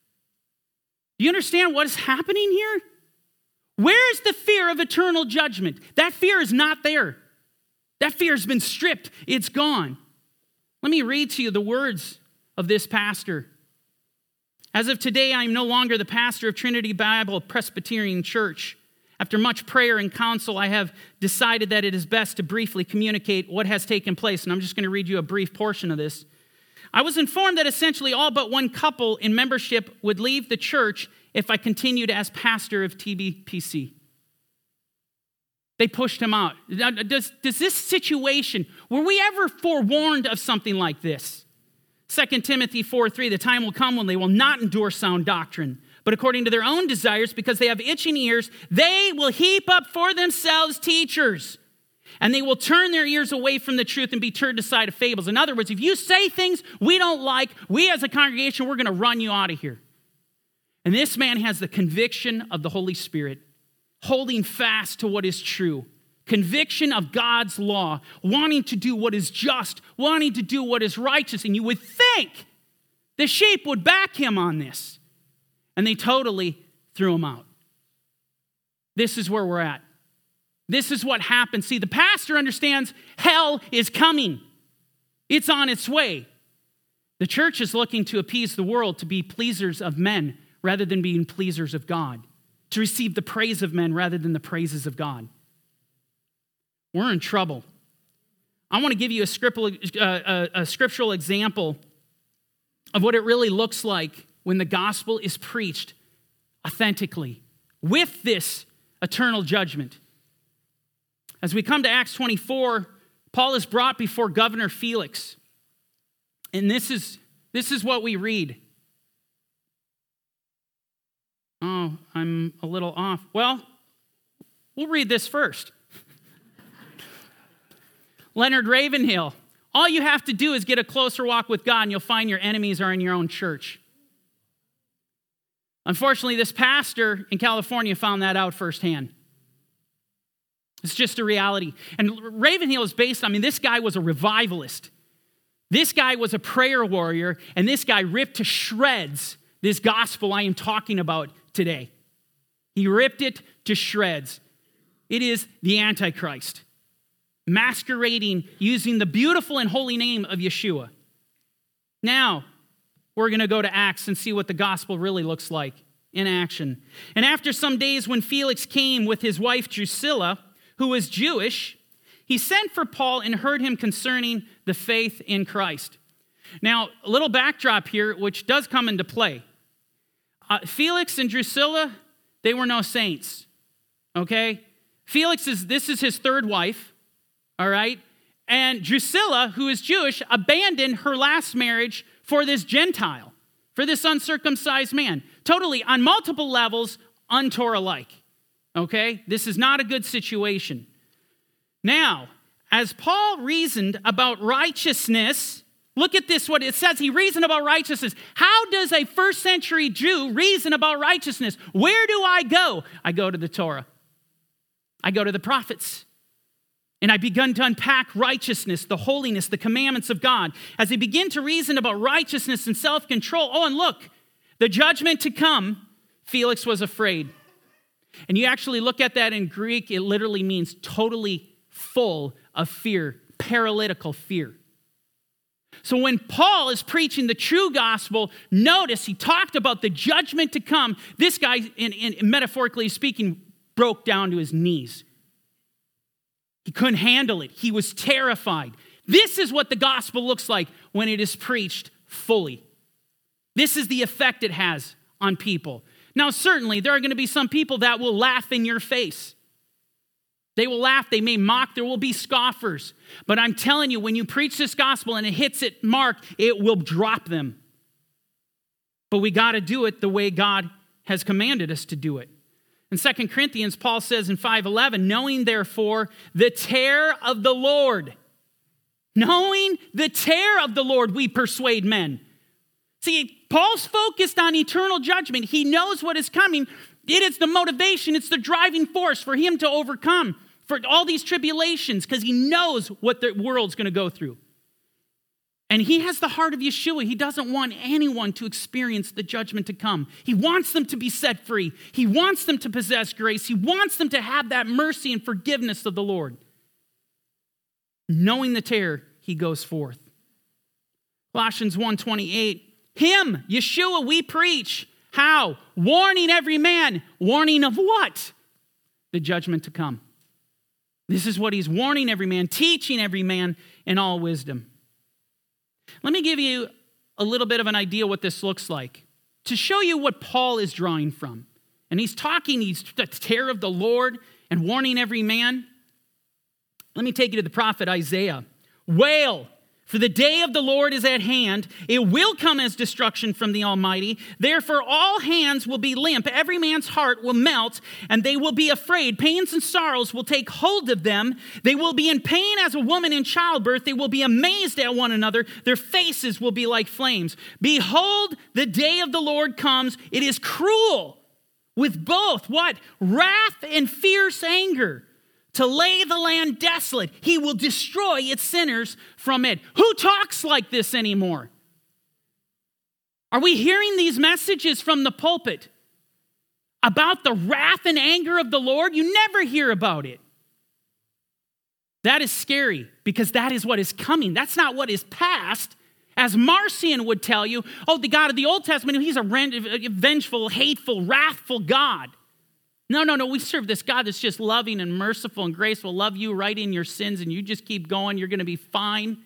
Do you understand what is happening here? Where is the fear of eternal judgment? That fear is not there. That fear has been stripped. It's gone. Let me read to you the words of this pastor. As of today, I am no longer the pastor of Trinity Bible Presbyterian Church. After much prayer and counsel, I have decided that it is best to briefly communicate what has taken place. And I'm just going to read you a brief portion of this. I was informed that essentially all but one couple in membership would leave the church if I continued as pastor of TBPC. They pushed him out. Now, does this situation, were we ever forewarned of something like this? 2 Timothy 4:3, the time will come when they will not endure sound doctrine, but according to their own desires, because they have itching ears, they will heap up for themselves teachers, and they will turn their ears away from the truth and be turned aside to fables. In other words, if you say things we don't like, we as a congregation, we're going to run you out of here. And this man has the conviction of the Holy Spirit, holding fast to what is true. Conviction of God's law, wanting to do what is just, wanting to do what is righteous. And you would think the sheep would back him on this. And they totally threw him out. This is where we're at. This is what happens. See, the pastor understands hell is coming. It's on its way. The church is looking to appease the world, to be pleasers of men rather than being pleasers of God, to receive the praise of men rather than the praises of God. We're in trouble. I want to give you a scriptural example of what it really looks like when the gospel is preached authentically with this eternal judgment. As we come to Acts 24, Paul is brought before Governor Felix. And this is what we read. Oh, I'm a little off. Well, we'll read this first. Leonard Ravenhill, all you have to do is get a closer walk with God and you'll find your enemies are in your own church. Unfortunately, this pastor in California found that out firsthand. It's just a reality. And Ravenhill is based, this guy was a revivalist. This guy was a prayer warrior, and this guy ripped to shreds this gospel I am talking about today. He ripped it to shreds. It is the Antichrist, masquerading using the beautiful and holy name of Yeshua. Now, we're going to go to Acts and see what the gospel really looks like in action. And after some days, when Felix came with his wife Drusilla, who was Jewish, he sent for Paul and heard him concerning the faith in Christ. Now, a little backdrop here, which does come into play. Felix and Drusilla, they were no saints, okay? This is his third wife, all right? And Drusilla, who is Jewish, abandoned her last marriage for this Gentile, for this uncircumcised man. Totally, on multiple levels, un-Torah-like, okay? This is not a good situation. Now, as Paul reasoned about righteousness, look at this, what it says. He reasoned about righteousness. How does a first century Jew reason about righteousness? Where do I go? I go to the Torah. I go to the prophets. And I begun to unpack righteousness, the holiness, the commandments of God. As he began to reason about righteousness and self-control, oh, and look, the judgment to come, Felix was afraid. And you actually look at that in Greek, it literally means totally full of fear, paralytical fear. So when Paul is preaching the true gospel, notice he talked about the judgment to come. This guy, metaphorically speaking, broke down to his knees. He couldn't handle it. He was terrified. This is what the gospel looks like when it is preached fully. This is the effect it has on people. Now, certainly, there are going to be some people that will laugh in your face. They will laugh, they may mock, there will be scoffers. But I'm telling you, when you preach this gospel and it hits its mark, it will drop them. But we got to do it the way God has commanded us to do it. In 2 Corinthians, Paul says in 5:11, knowing therefore the terror of the Lord. Knowing the terror of the Lord, we persuade men. See, Paul's focused on eternal judgment. He knows what is coming. It is the motivation, it's the driving force for him to overcome for all these tribulations because he knows what the world's going to go through. And he has the heart of Yeshua. He doesn't want anyone to experience the judgment to come. He wants them to be set free. He wants them to possess grace. He wants them to have that mercy and forgiveness of the Lord. Knowing the terror, he goes forth. Colossians 1:28, him, Yeshua, we preach. How? Warning every man. Warning of what? The judgment to come. This is what he's warning every man, teaching every man in all wisdom. Let me give you a little bit of an idea what this looks like to show you what Paul is drawing from. And he's the terror of the Lord and warning every man. Let me take you to the prophet Isaiah. Wail, for the day of the Lord is at hand. It will come as destruction from the Almighty. Therefore, all hands will be limp. Every man's heart will melt, and they will be afraid. Pains and sorrows will take hold of them. They will be in pain as a woman in childbirth. They will be amazed at one another. Their faces will be like flames. Behold, the day of the Lord comes. It is cruel with both what? Wrath and fierce anger. To lay the land desolate. He will destroy its sinners from it. Who talks like this anymore? Are we hearing these messages from the pulpit about the wrath and anger of the Lord? You never hear about it. That is scary because that is what is coming. That's not what is past. As Marcion would tell you, oh, the God of the Old Testament, he's a vengeful, hateful, wrathful God. No, we serve this God that's just loving and merciful and graceful, love you right in your sins, and you just keep going, you're going to be fine.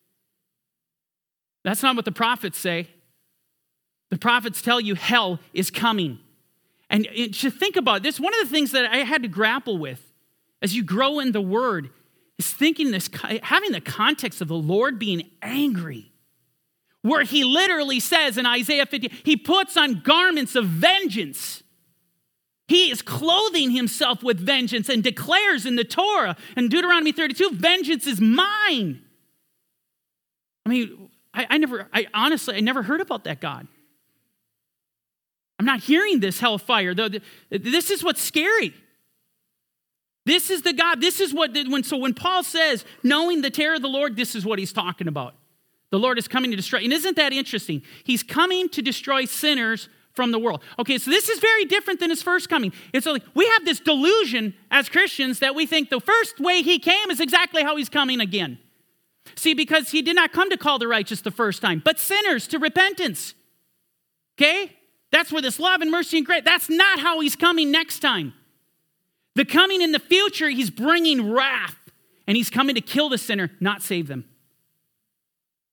That's not what the prophets say. The prophets tell you hell is coming. And to think about this, one of the things that I had to grapple with as you grow in the Word is thinking this, having the context of the Lord being angry, where he literally says in Isaiah 50, he puts on garments of vengeance. He is clothing himself with vengeance and declares in the Torah and Deuteronomy 32, vengeance is mine. I mean, I honestly never heard about that God. I'm not hearing this hellfire. This is what's scary. This is the God. This is what, when Paul says, knowing the terror of the Lord, this is what he's talking about. The Lord is coming to destroy. And isn't that interesting? He's coming to destroy sinners from the world. Okay, so this is very different than his first coming. It's like we have this delusion as Christians that we think the first way he came is exactly how he's coming again. See, because he did not come to call the righteous the first time, but sinners to repentance. Okay? That's where this love and mercy and grace, that's not how he's coming next time. The coming in the future, he's bringing wrath, and he's coming to kill the sinner, not save them.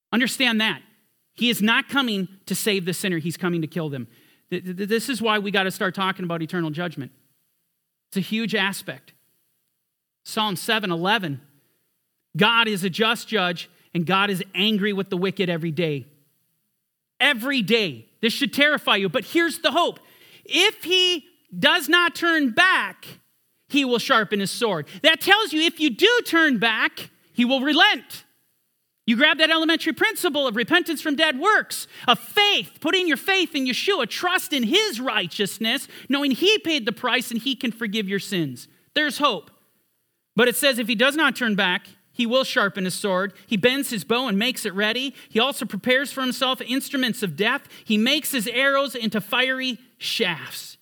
Understand that. He is not coming to save the sinner. He's coming to kill them. This is why we got to start talking about eternal judgment. It's a huge aspect. Psalm 7:11. God is a just judge, and God is angry with the wicked every day. Every day. This should terrify you. But here's the hope. If he does not turn back, he will sharpen his sword. That tells you if you do turn back, he will relent. You grab that elementary principle of repentance from dead works, of faith, putting your faith in Yeshua, trust in his righteousness, knowing he paid the price and he can forgive your sins. There's hope. But it says if he does not turn back, he will sharpen his sword. He bends his bow and makes it ready. He also prepares for himself instruments of death. He makes his arrows into fiery shafts.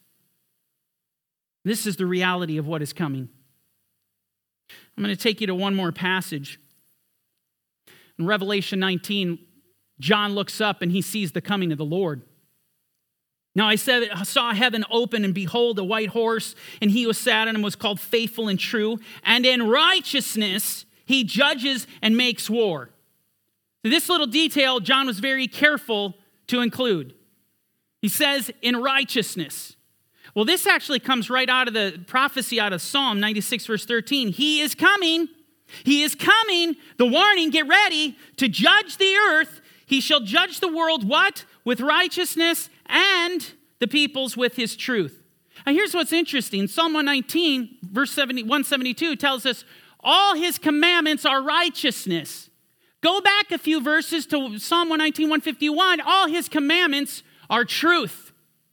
This is the reality of what is coming. I'm going to take you to one more passage. In Revelation 19, John looks up and he sees the coming of the Lord. Now I saw heaven open, and behold, a white horse, and he was sat on him, was called Faithful and True, and in righteousness he judges and makes war. So this little detail, John was very careful to include. He says, in righteousness. Well, this actually comes right out of the prophecy out of Psalm 96, verse 13. He is coming. He is coming. The warning, get ready to judge the earth. He shall judge the world, what? With righteousness, and the peoples with his truth. And here's what's interesting. Psalm 119, verse 172 tells us, all his commandments are righteousness. Go back a few verses to Psalm 119, 151. All his commandments are truth.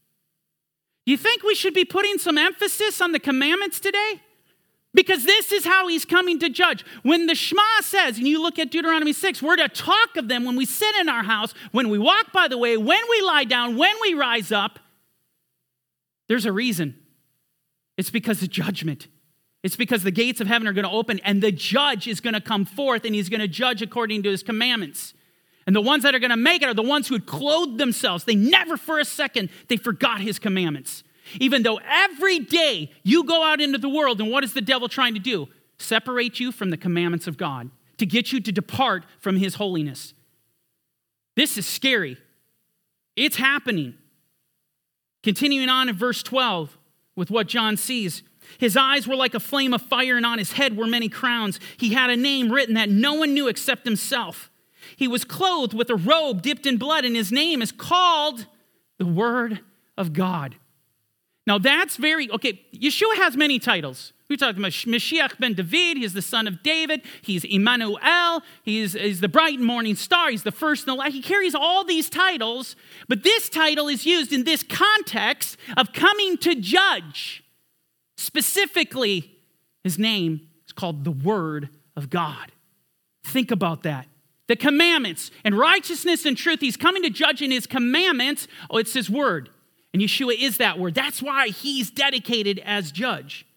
You think we should be putting some emphasis on the commandments today? Because this is how he's coming to judge. When the Shema says, and you look at Deuteronomy 6, we're to talk of them when we sit in our house, when we walk by the way, when we lie down, when we rise up. There's a reason. It's because of judgment. It's because the gates of heaven are going to open, and the judge is going to come forth, and he's going to judge according to his commandments. And the ones that are going to make it are the ones who had clothed themselves. They never for a second, they forgot his commandments. Even though every day you go out into the world, and what is the devil trying to do? Separate you from the commandments of God, to get you to depart from his holiness. This is scary. It's happening. Continuing on in verse 12 with what John sees. His eyes were like a flame of fire, and on his head were many crowns. He had a name written that no one knew except himself. He was clothed with a robe dipped in blood, and his name is called the Word of God. Now that's Yeshua has many titles. We're talking about Mashiach ben David. He's the son of David. He's Emmanuel. He's the bright and morning star. He's the first and the last. He carries all these titles, but this title is used in this context of coming to judge. Specifically, his name is called the Word of God. Think about that. The commandments and righteousness and truth. He's coming to judge in his commandments. Oh, it's his word. And Yeshua is that word. That's why he's dedicated as judge.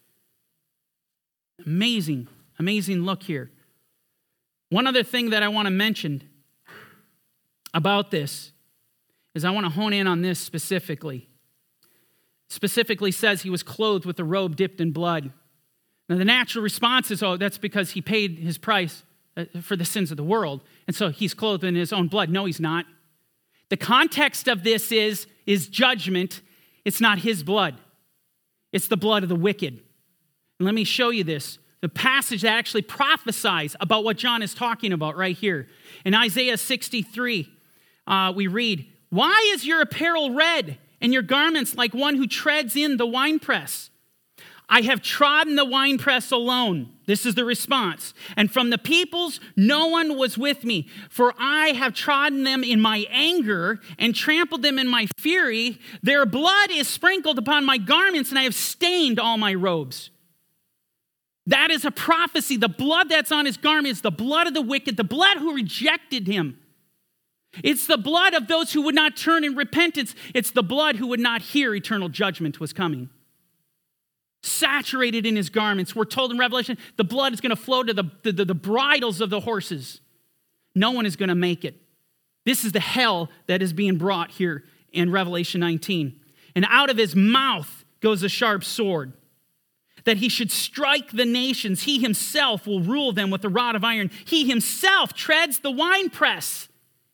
Amazing, amazing look here. One other thing that I want to mention about this is I want to hone in on this specifically. Specifically says he was clothed with a robe dipped in blood. Now the natural response is, oh, that's because he paid his price for the sins of the world. And so he's clothed in his own blood. No, he's not. The context of this is judgment. It's not his blood. It's the blood of the wicked. And let me show you this. The passage that actually prophesies about what John is talking about right here. In Isaiah 63, we read, "Why is your apparel red and your garments like one who treads in the winepress? I have trodden the winepress alone." This is the response. "And from the peoples, no one was with me. For I have trodden them in my anger and trampled them in my fury. Their blood is sprinkled upon my garments, and I have stained all my robes." That is a prophecy. The blood that's on his garment is the blood of the wicked, the blood who rejected him. It's the blood of those who would not turn in repentance. It's the blood who would not hear eternal judgment was coming. Saturated in his garments. We're told in Revelation, the blood is going to flow to the bridles of the horses. No one is going to make it. This is the hell that is being brought here in Revelation 19. "And out of his mouth goes a sharp sword, that he should strike the nations. He himself will rule them with a rod of iron. He himself treads the winepress."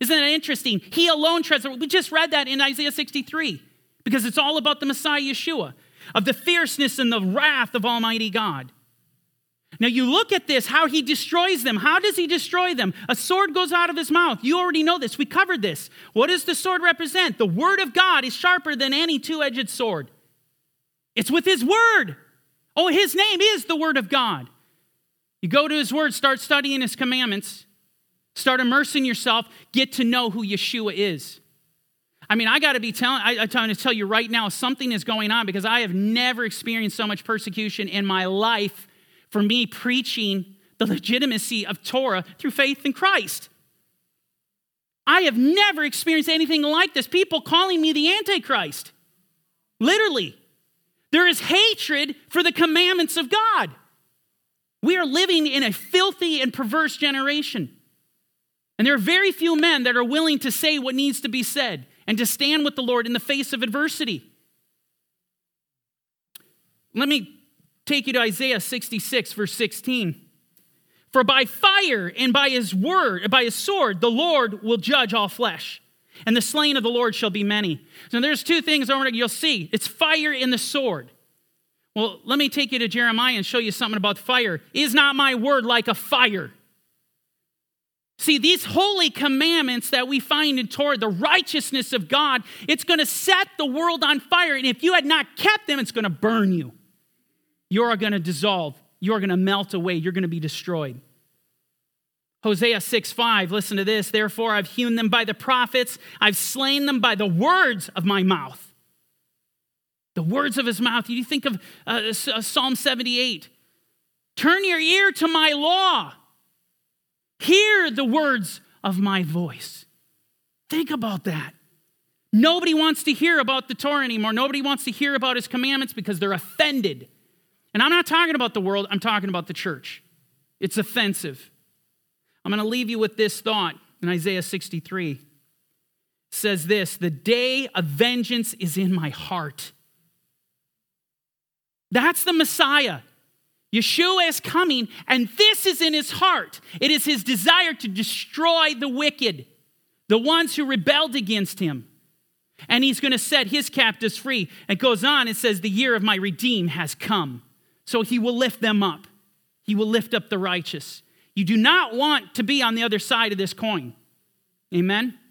Isn't that interesting? He alone treads the... We just read that in Isaiah 63 because it's all about the Messiah, Yeshua, of the fierceness and the wrath of Almighty God. Now you look at this, how he destroys them. How does he destroy them? A sword goes out of his mouth. You already know this. We covered this. What does the sword represent? The word of God is sharper than any two-edged sword. It's with his word. Oh, his name is the word of God. You go to his word, start studying his commandments, start immersing yourself, get to know who Yeshua is. I mean, I'm trying to tell you right now, something is going on because I have never experienced so much persecution in my life for me preaching the legitimacy of Torah through faith in Christ. I have never experienced anything like this. People calling me the Antichrist. Literally. There is hatred for the commandments of God. We are living in a filthy and perverse generation. And there are very few men that are willing to say what needs to be said and to stand with the Lord in the face of adversity. Let me take you to Isaiah 66, verse 16. For by fire and by his sword, the Lord will judge all flesh, and the slain of the Lord shall be many. So there's two things you'll see. It's fire and the sword. Well, let me take you to Jeremiah and show you something about fire. Is not my word like a fire? See, these holy commandments that we find in Torah, the righteousness of God, it's going to set the world on fire. And if you had not kept them, it's going to burn you. You're going to dissolve. You're going to melt away. You're going to be destroyed. Hosea 6:5, listen to this. Therefore, I've hewn them by the prophets. I've slain them by the words of my mouth. The words of his mouth. You think of Psalm 78. Turn your ear to my law. Hear the words of my voice. Think about that. Nobody wants to hear about the Torah anymore. Nobody wants to hear about his commandments because they're offended. And I'm not talking about the world. I'm talking about the church. It's offensive. I'm going to leave you with this thought in Isaiah 63. It says this, the day of vengeance is in my heart. That's the Messiah. Yeshua is coming, and this is in his heart. It is his desire to destroy the wicked, the ones who rebelled against him. And he's going to set his captives free. It goes on, it says, the year of my redeem has come. So he will lift them up. He will lift up the righteous. You do not want to be on the other side of this coin. Amen?